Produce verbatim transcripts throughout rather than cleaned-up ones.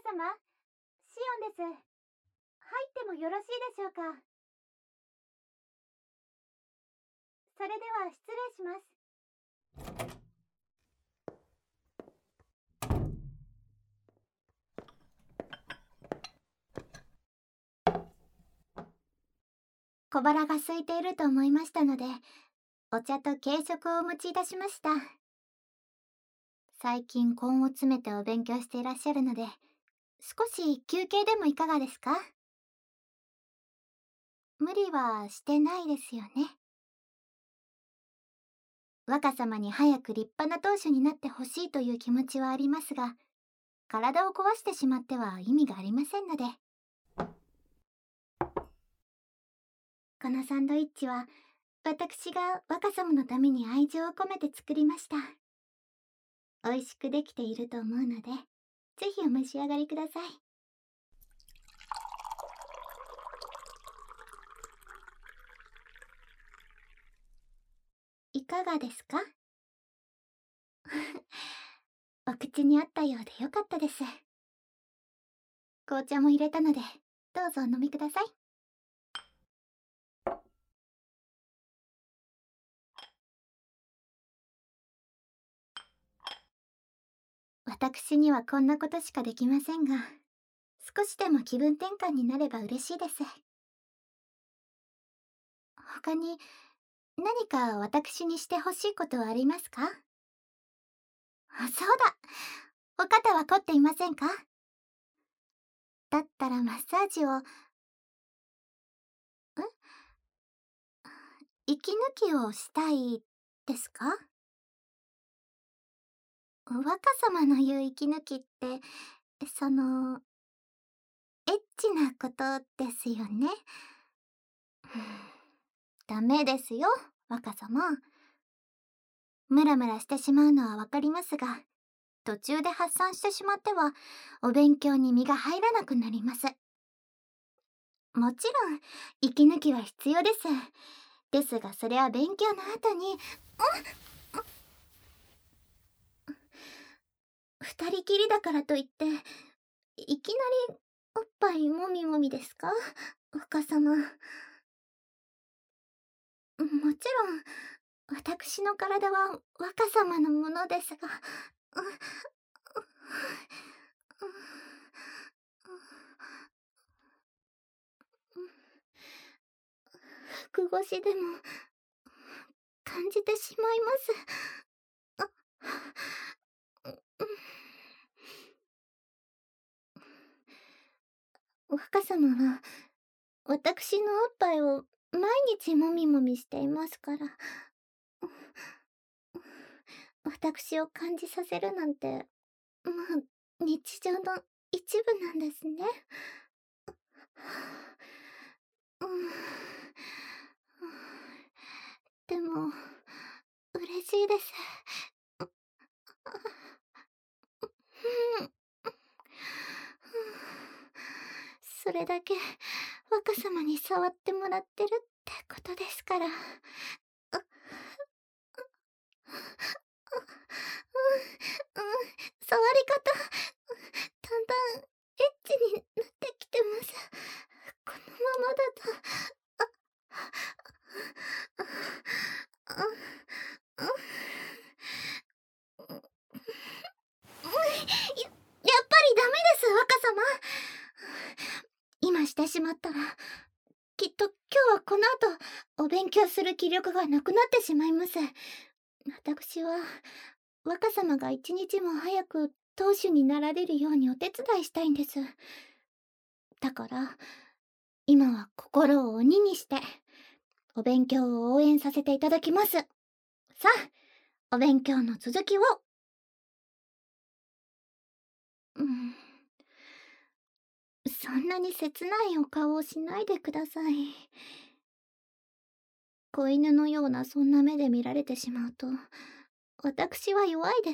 様、シオンです。入ってもよろしいでしょうか。それでは失礼します。小腹が空いていると思いましたので、お茶と軽食をお持ちいたしました。最近根を詰めてお勉強していらっしゃるので、少し休憩でもいかがですか？無理はしてないですよね。若様に早く立派な当主になってほしいという気持ちはありますが、体を壊してしまっては意味がありませんので。このサンドイッチは、私が若様のために愛情を込めて作りました。美味しくできていると思うので、ぜひお召し上がりください。いかがですか？お口に合ったようでよかったです。紅茶も入れたので、どうぞお飲みください。私にはこんなことしかできませんが、少しでも気分転換になれば嬉しいです。他に何か私にしてほしいことはありますか？あ、そうだ。お肩は凝っていませんか？だったらマッサージを。ん？息抜きをしたいですか？若様の言う息抜きって、その、エッチなことですよね。ダメですよ、若様。ムラムラしてしまうのはわかりますが、途中で発散してしまっては、お勉強に身が入らなくなります。もちろん、息抜きは必要です。ですが、それは勉強の後に、二人きりだからといって、いきなりおっぱいもみもみですか？若様。もちろん、私の体は若様のものですが、服越しでも感じてしまいます。若様は私のおっぱいを毎日もみもみしていますから、私を感じさせるなんて、まあ日常の一部なんですね。でも嬉しいです。それだけ若様に触ってもらってるってことですから。触り方、だんだんエッチになってきてます。このままだと。や、やっぱりダメです、若様。今してしまったら、きっと今日はこの後、お勉強する気力がなくなってしまいます。私は、若様が一日も早く当主になられるようにお手伝いしたいんです。だから、今は心を鬼にして、お勉強を応援させていただきます。さあ、お勉強の続きを。うん。そんなに切ないお顔をしないでください。子犬のようなそんな目で見られてしまうと、私は弱いです。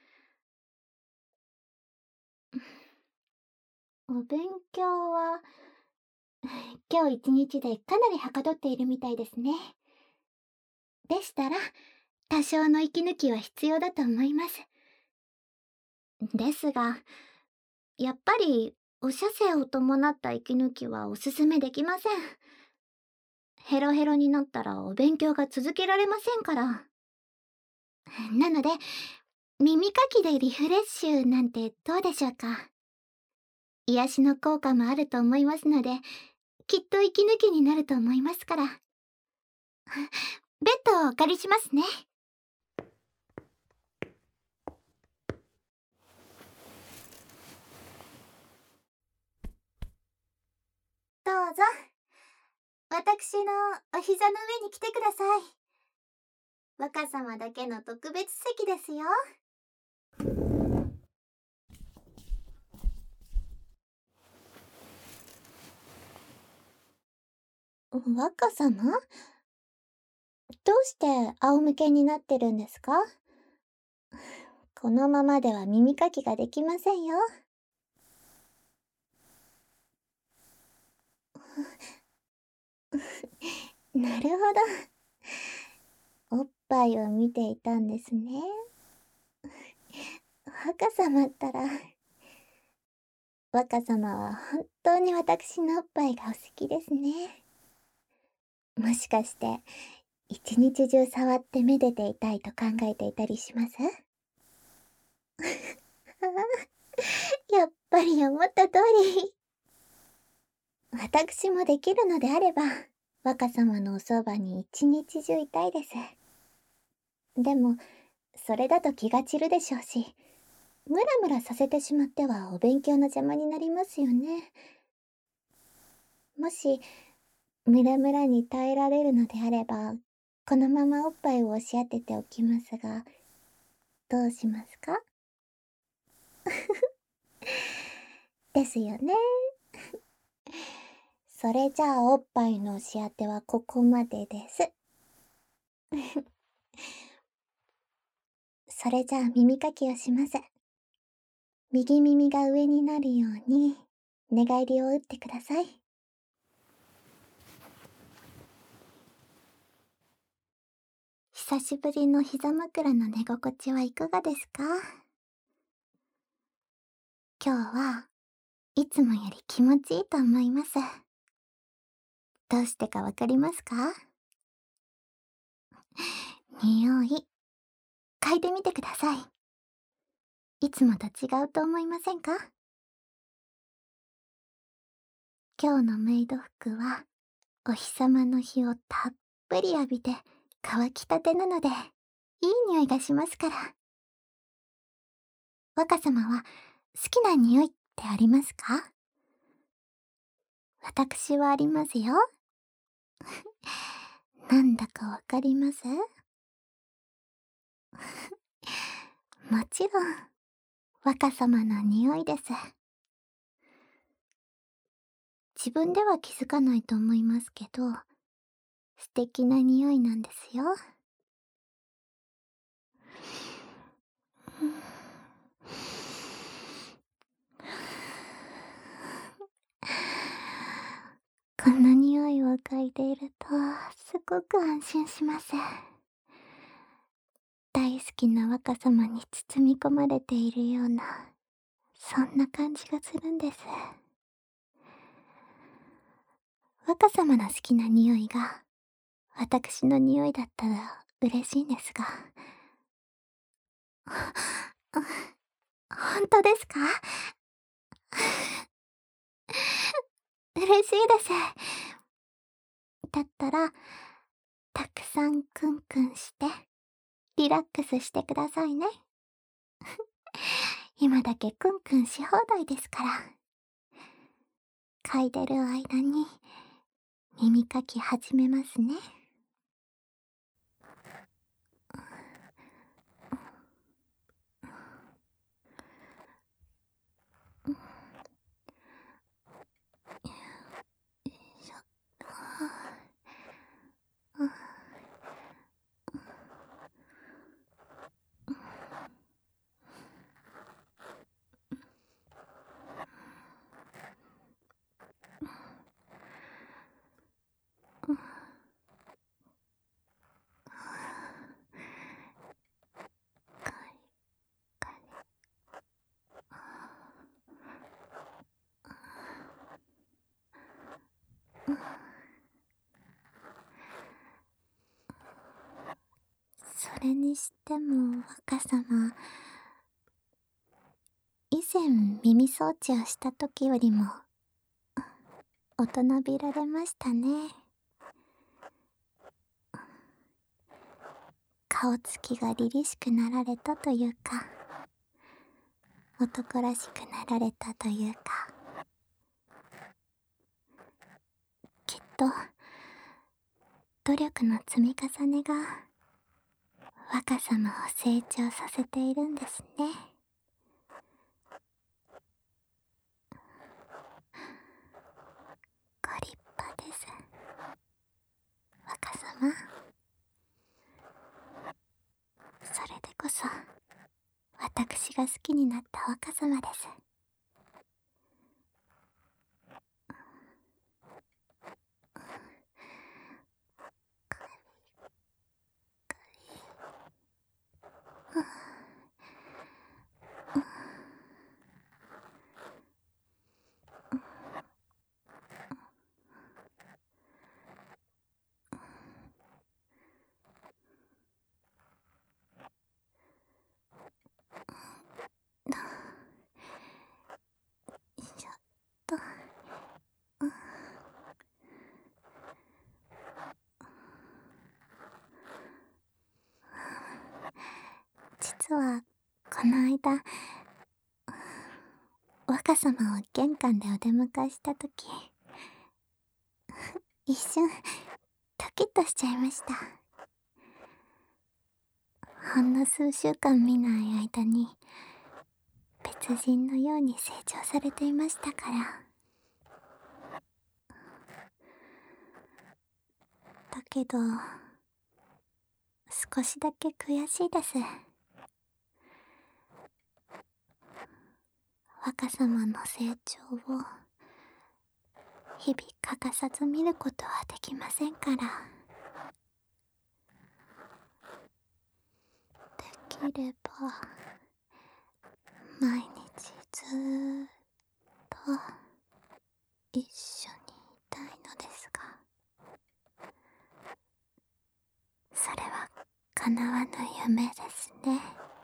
お勉強は、今日一日でかなりはかどっているみたいですね。でしたら、多少の息抜きは必要だと思います。ですが、 やっぱりお射精を伴った息抜きはおすすめできません。ヘロヘロになったらお勉強が続けられませんから。なので、耳かきでリフレッシュなんてどうでしょうか。癒しの効果もあると思いますので、きっと息抜きになると思いますから。ベッドをお借りしますね。どうぞ。私のお膝の上に来てください。若様だけの特別席ですよ。若様？どうして仰向けになってるんですか？このままでは耳かきができませんよ。なるほど。おっぱいを見ていたんですね。若様ったら、若様は本当に私のおっぱいがお好きですね。もしかして、一日中触ってめでていたいと考えていたりします？やっぱり思った通り。私もできるのであれば、若様のおそばに一日中いたいです。でも、それだと気が散るでしょうし、ムラムラさせてしまってはお勉強の邪魔になりますよね。もし、ムラムラに耐えられるのであれば、このままおっぱいを押し当てておきますが、どうしますか？ですよね。それじゃあおっぱいの押し当てはここまでです。それじゃあ耳かきをします。右耳が上になるように寝返りを打ってください。久しぶりの膝枕の寝心地はいかがですか？今日はいつもより気持ちいいと思います。どうしてかわかりますか？匂い、嗅いでみてください。いつもと違うと思いませんか？今日のメイド服はお日様の日をたっぷり浴びて乾きたてなので、いい匂いがしますから。若様は好きな匂いってありますか？私はありますよ。なんだかわかります？もちろん、若様の匂いです。自分では気づかないと思いますけど、素敵な匂いなんですよ。こんな匂いを嗅いでいると、すごく安心します。大好きな若様に包み込まれているような、そんな感じがするんです。若様の好きな匂いが、私の匂いだったら嬉しいんですが。本当ですか？嬉しいです。だったら、たくさんクンクンして、リラックスしてくださいね。今だけクンクンし放題ですから。嗅いでる間に、耳かき始めますね。 れにしても若様、以前耳装置をした時よりも大人びられましたね。顔つきが凛々しくなられたというか、男らしくなられたというか、きっと努力の積み重ねが若様を成長させているんですね。ご立派です、若様。それでこそ私が好きになった若様です。ちょっと、実はこの間、若様を玄関でお出迎えしたとき、一瞬ドキッとしちゃいました。ほんの数週間見ない間に別人のように成長されていましたから。だけど少しだけ悔しいです。若様の成長を日々欠かさず見ることはできませんから。できれば毎日ずーっと一緒にいたいのですが、それは叶わぬ夢ですね。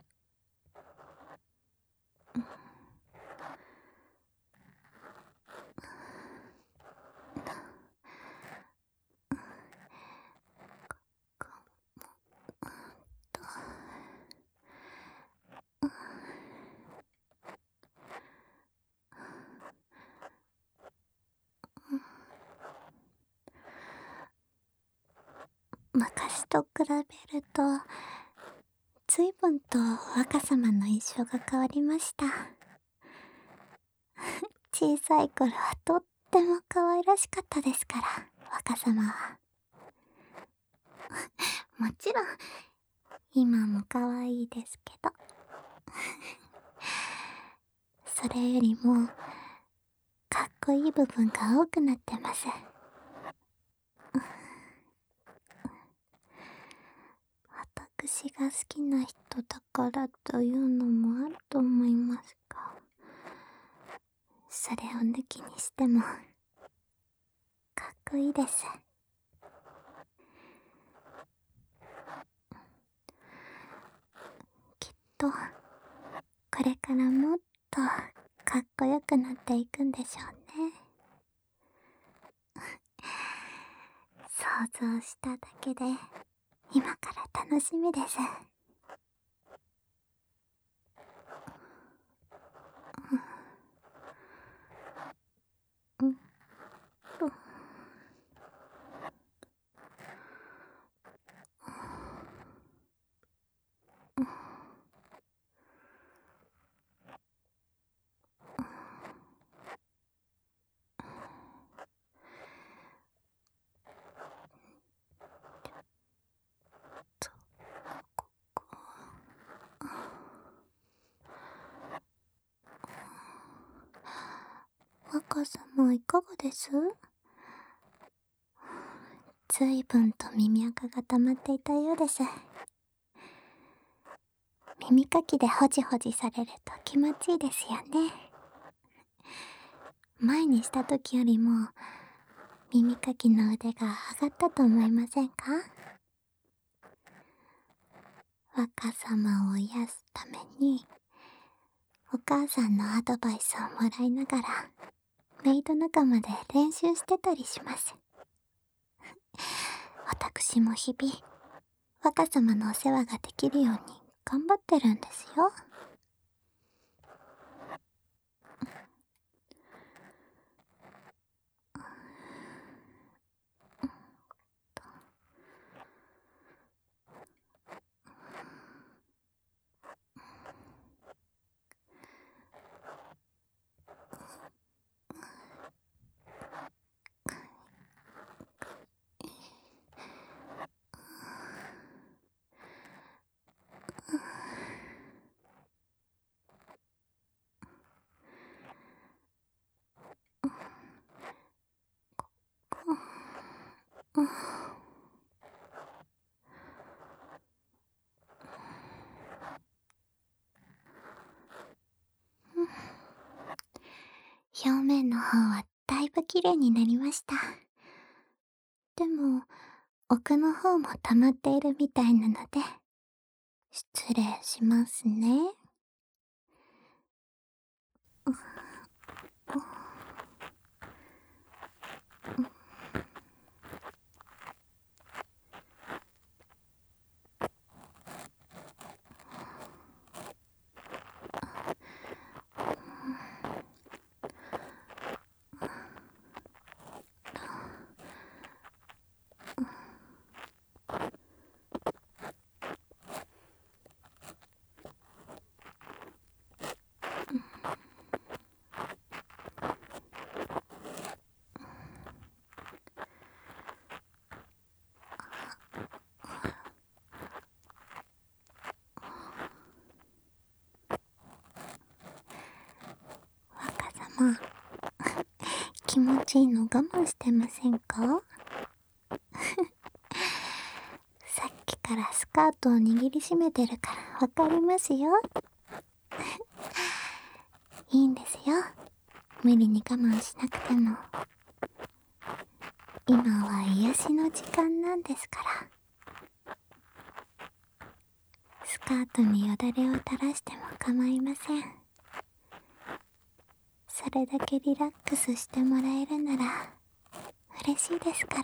昔と比べると随分と若様の印象が変わりました。小さい頃はとっても可愛らしかったですから、若様は。もちろん今も可愛いですけどそれよりもかっこいい部分が多くなってます。私が好きな人だからというのもあると思いますが、それを抜きにしてもかっこいいです。きっとこれからもっとかっこよくなっていくんでしょうね。想像しただけで今から楽しみです。うん、うん、若様いかがです？ずいぶんと耳垢が溜まっていたようです。耳かきでホジホジされると気持ちいいですよね。前にした時よりも耳かきの腕が上がったと思いませんか？ 若様を癒すために、お母さんのアドバイスをもらいながら、メイド仲間で練習してたりします。私も日々、若様のお世話ができるように頑張ってるんですよ。表面の方はだいぶ綺麗になりました。でも、奥の方も溜まっているみたいなので、失礼しますね。若様、気持ちいいの我慢してませんか？さっきからスカートを握りしめてるからわかりますよ。いいんですよ。無理に我慢しなくても。今は癒しの時間なんですから。スカートによだれを垂らしても構いません。それだけリラックスしてもらえるなら嬉しいですから。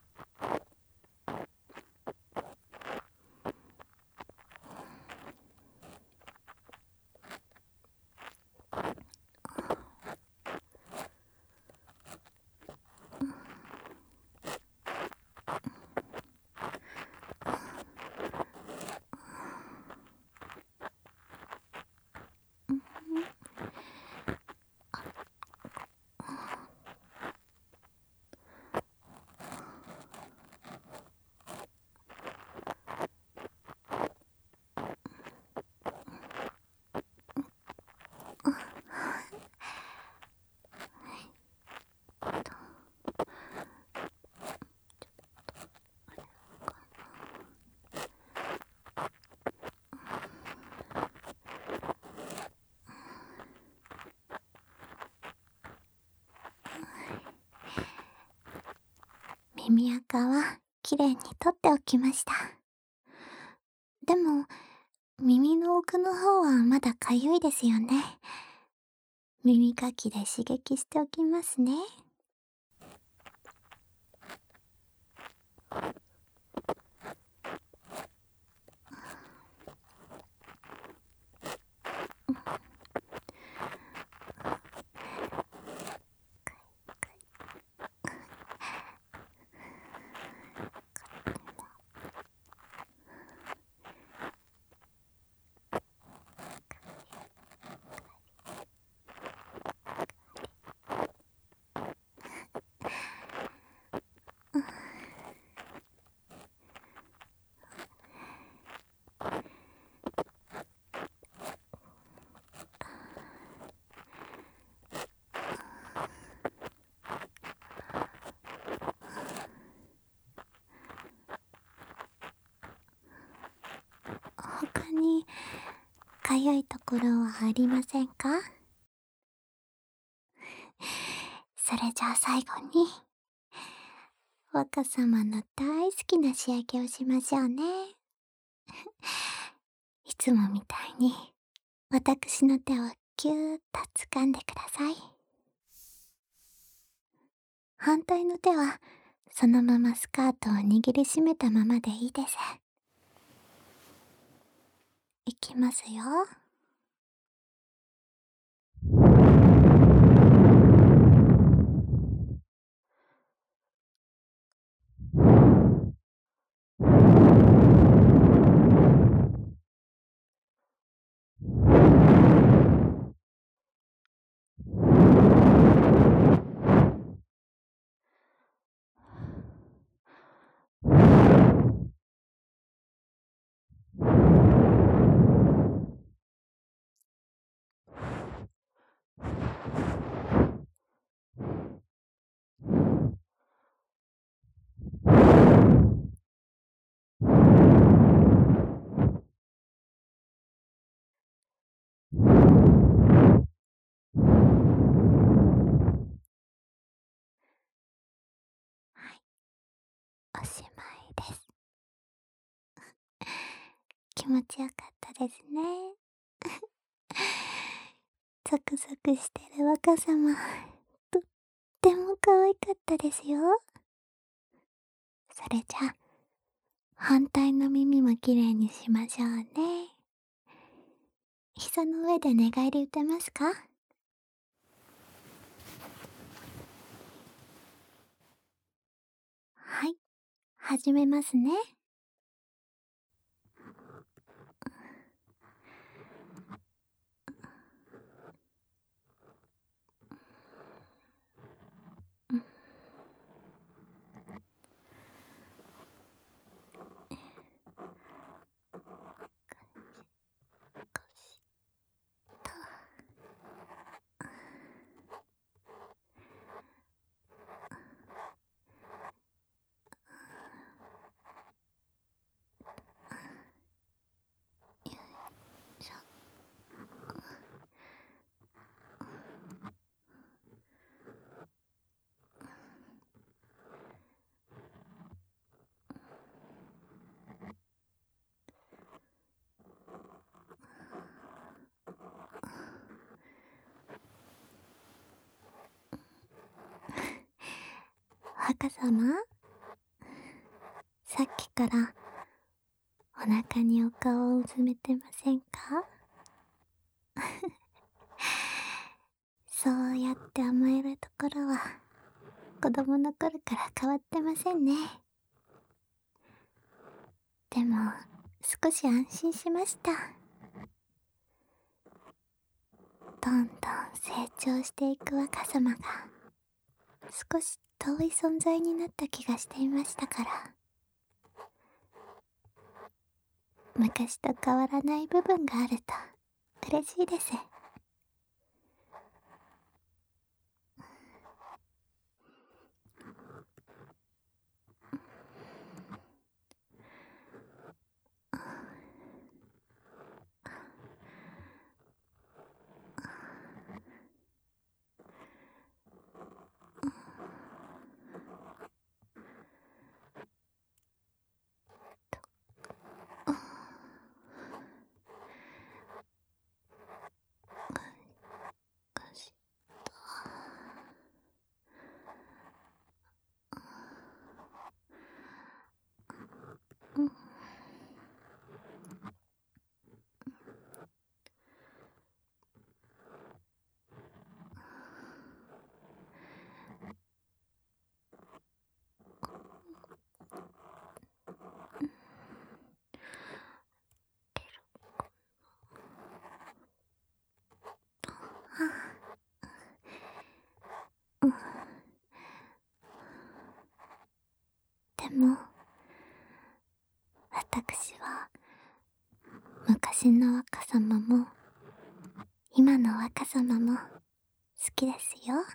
耳垢はきれいに取っておきました。でも、耳の奥の方はまだかゆいですよね。耳かきで刺激しておきますね。他にかゆいところはありませんか？それじゃあ最後に若様の大好きな仕上げをしましょうね。 いつもみたいに私の手をぎゅーっと掴んでください。反対の手はそのままスカートを握りしめたままでいいです。いきますよ。おしまいです。気持ちよかったですね。ゾクゾクしてる若様、とっても可愛かったですよ。それじゃあ、反対の耳もきれいにしましょうね。膝の上で寝返り打てますか？はい、始めますね。若様、さっきからお腹にお顔をうずめてませんか？そうやって甘えるところは子供の頃から変わってませんね。でも少し安心しました。どんどん成長していく若様が少し遠い存在になった気がしていましたから、昔と変わらない部分があると嬉しいです。でも私は昔の若様も今の若様も好きですよ。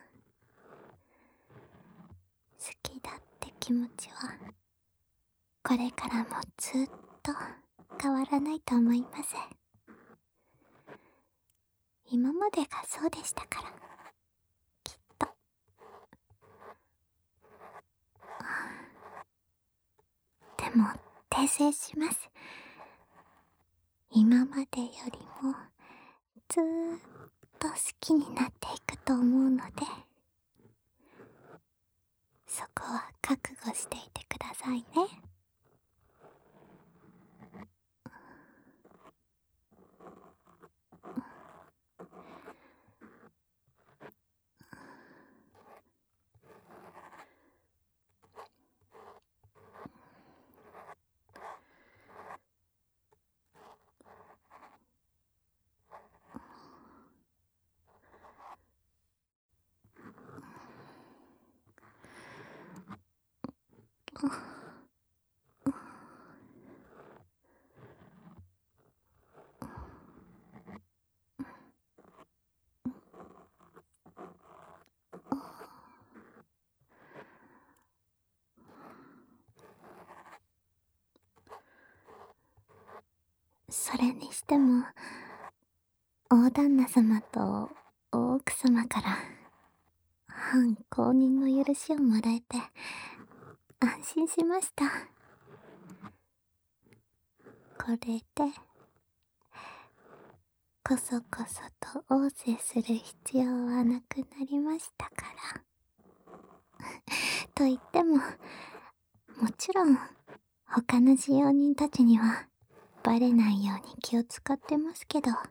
好きだって気持ちはこれからもずっと変わらないと思います。今までがそうでしたから、きっと。でも訂正します。 今までよりもずーっと好きになっていくと思うので、そこは覚悟していてくださいね。それにしても、大旦那様と大奥様から反公認の許しをもらえて安心しました。これでこそこそと仰せする必要はなくなりましたから。と言っても、もちろん他の使用人たちにはバレないように気を使ってますけど、あ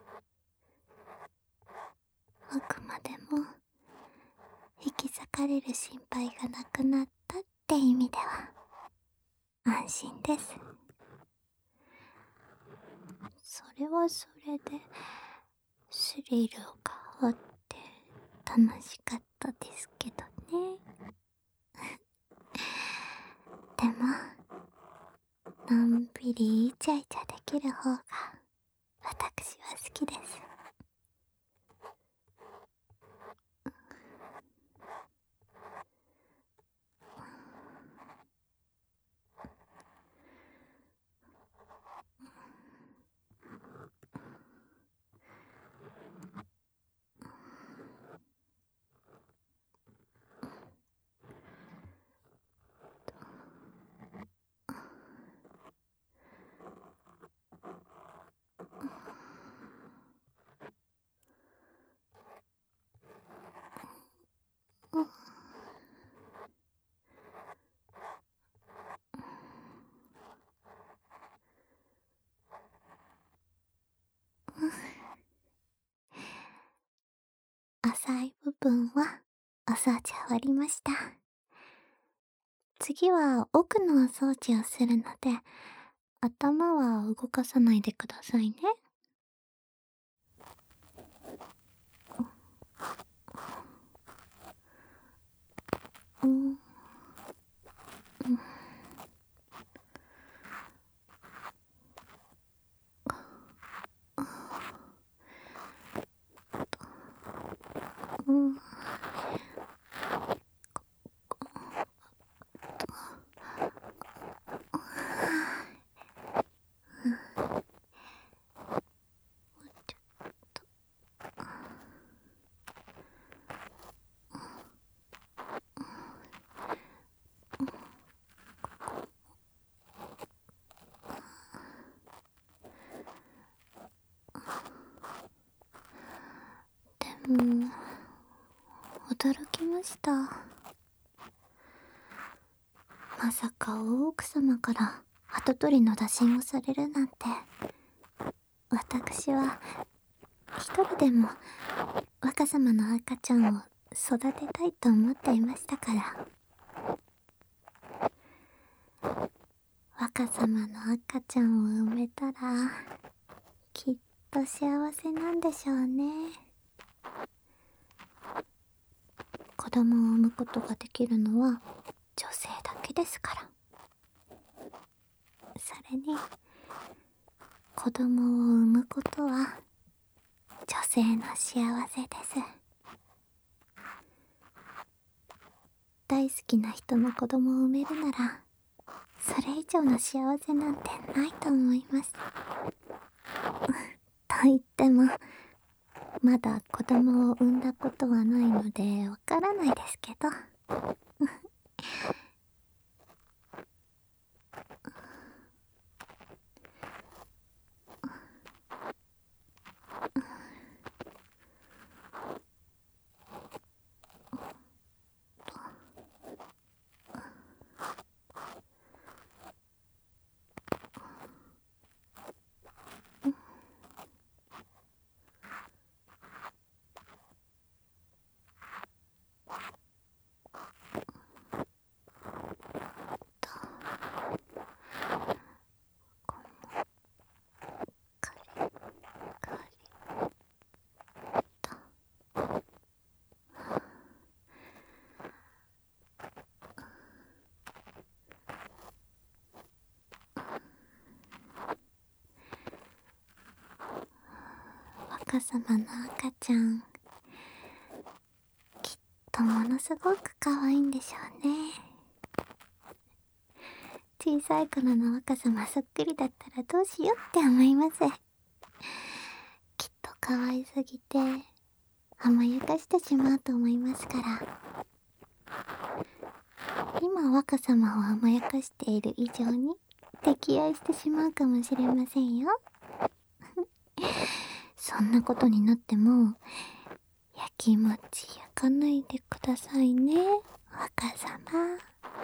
くまでも引き裂かれる心配がなくなったって意味では安心です。それはそれでスリルがあって楽しかったですけどね。でものんびりイチャイチャできる方が私は好きです。浅い部分はお掃除終わりました。次は奥のお掃除をするので、頭は動かさないでくださいね。うん、うん、うん。でも驚きました。まさか大奥様から跡取りの打診をされるなんて。私は一人でも若様の赤ちゃんを育てたいと思っていましたから。若様の赤ちゃんを産めたらきっと幸せなんでしょうね。子供を産むことができるのは女性だけですから。それに子供を産むことは女性の幸せです。大好きな人の子供を産めるならそれ以上の幸せなんてないと思います。と言ってもまだ子供を産んだことはないのでわからないですけど。 若様の赤ちゃん、きっとものすごく可愛いんでしょうね。小さい頃の若様そっくりだったらどうしようって思います。きっと可愛すぎて甘やかしてしまうと思いますから。今若様を甘やかしている以上に溺愛してしまうかもしれませんよ。そんなことになってもやきもち焼かないでくださいね、若様。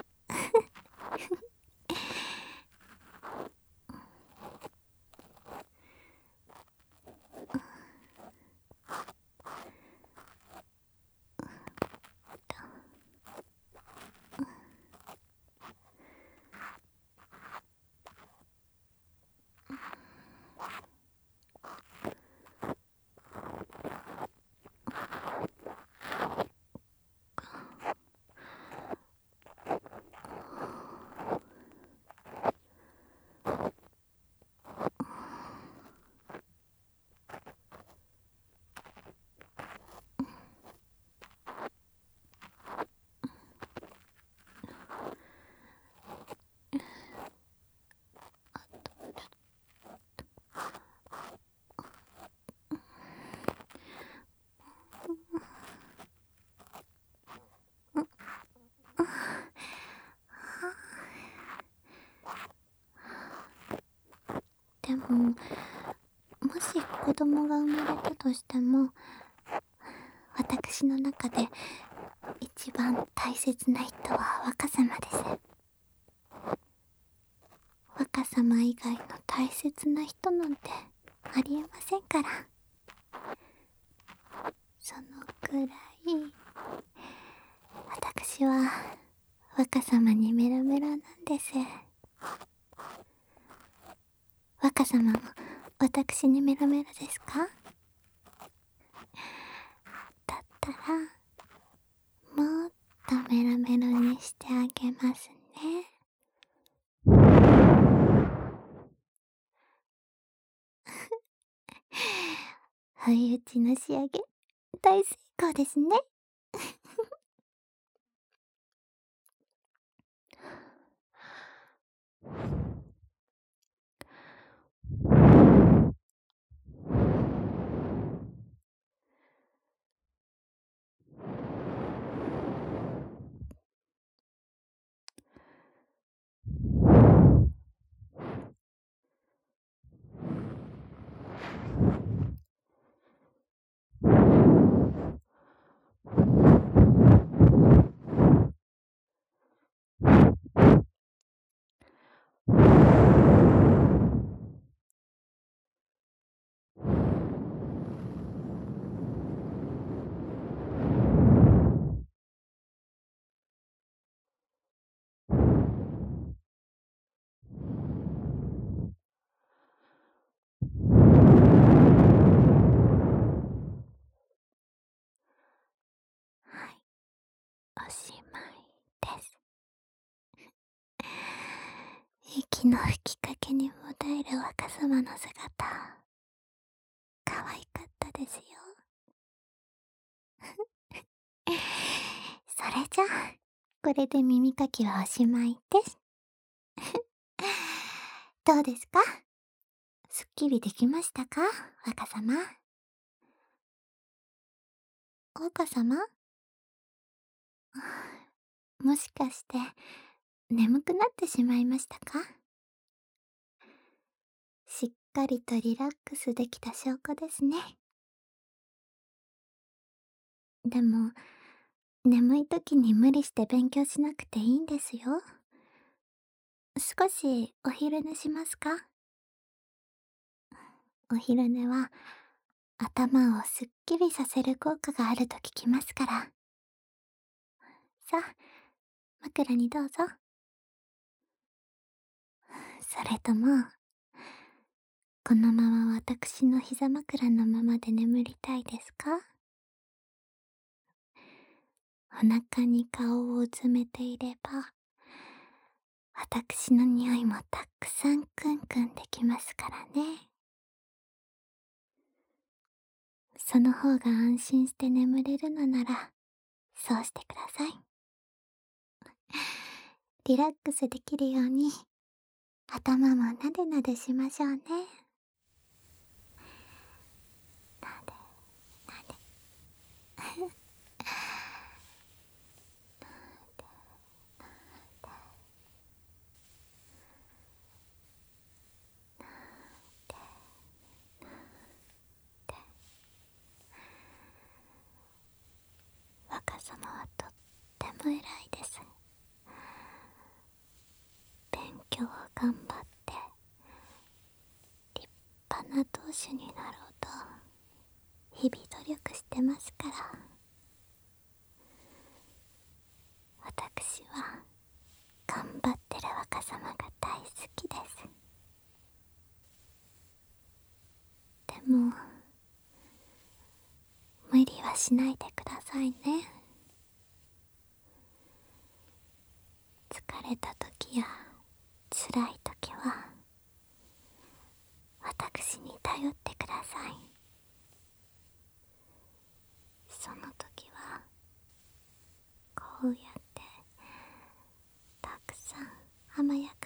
でも、もし子供が生まれたとしても、私の中で一番大切な人は若様です。若様以外の大切な人なんてありえませんから。そのくらい私は若様にメロメロなんです。若様も私にメロメロですか？だったらもっとメロメロにしてあげますね。不意打ちの仕上げ大成功ですね。はい、おしまいです。息の吹きかけにも耐える若様の姿、可愛かったですよ。それじゃあ、これで耳かきはおしまいです。どうですか？すっきりできましたか？若様。若様？もしかして、眠くなってしまいましたか？しっかりとリラックスできた証拠ですね。でも、眠い時に無理して勉強しなくていいんですよ。少しお昼寝しますか？お昼寝は頭をすっきりさせる効果があると聞きますから。さあ、枕にどうぞ。それとも、このまま私の膝枕のままで眠りたいですか？お腹に顔をうずめていれば、私の匂いもたくさんクンクンできますからね。 その方が安心して眠れるのなら、そうしてください。リラックスできるように、頭もなでなでしましょうね。なで、なで。若様はとっても偉いです。勉強を頑張って立派な当主になろうと日々努力してますから。私は頑張ってる若様が大好きです。でも無理はしないでくださいね。疲れた時や辛い時は私に頼ってください。その時はこうやってたくさん甘やか